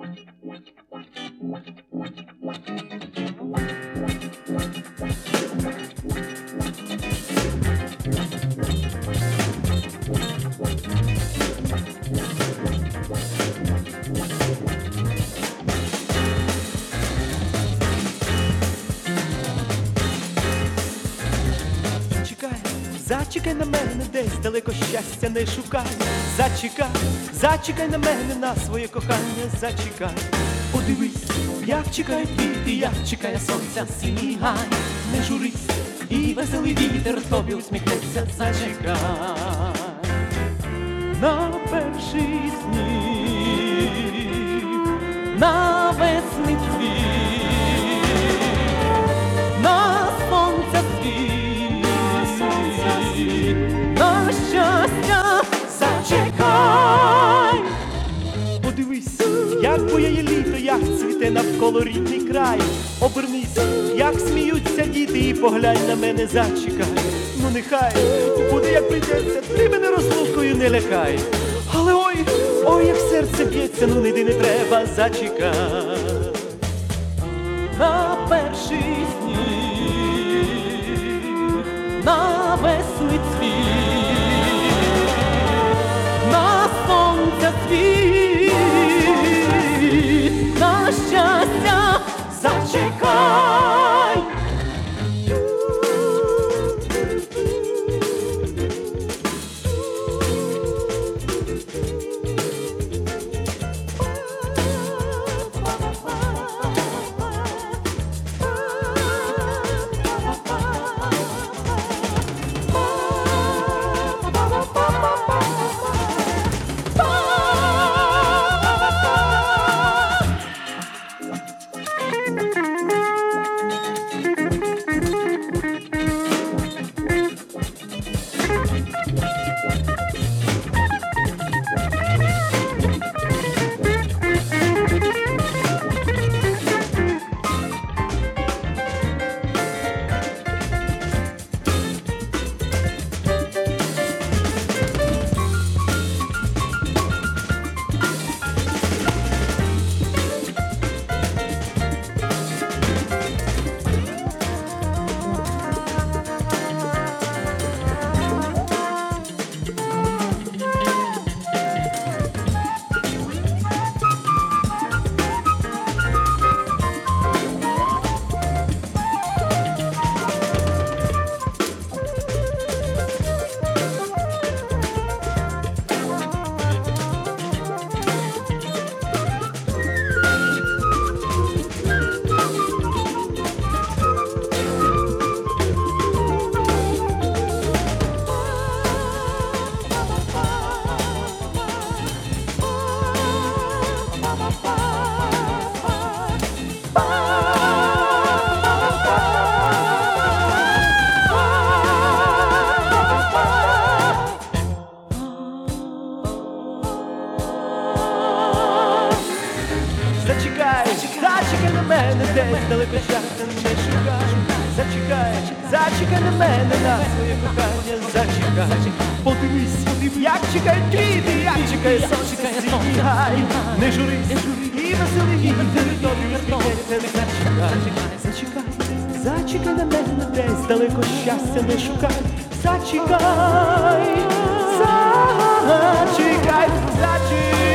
Зачекай на мене, десь далеко щастя не шукай. Зачекай, зачекай на мене, на своє кохання зачекай. Подивись, як чекають квіти, як чекає сонця синій гай. Не журись, і веселий вітер тобі усміхнеться. Зачекай на перший сніг, на весни цвіт, на сонця світ, на щастя зачекай. Подивись, як буяє літо, як цвіте навколо рідний край. Обернись, як сміються діти, і поглянь на мене, зачекай. Ну нехай буде як прийдеться, ти мене розлукою не лякай. Але ой, ой, як серце б'ється, ну не йди, не треба, зачекай на перший сніг, на весни цвіт, на сонця світ, на щастя зачекай. Зачекай на мене, десь далеко щастя не шукай. Зачекай, зачекай на мене, на своє кохання зачекай. Подивись, як чекають квіти, як чекає сонце синій гай. Не журись, і веселий вітер тобі усміхнеться. Зачекай, зачекай на мене, десь далеко щастя не шукай. Зачекай, зачекай, зачекай.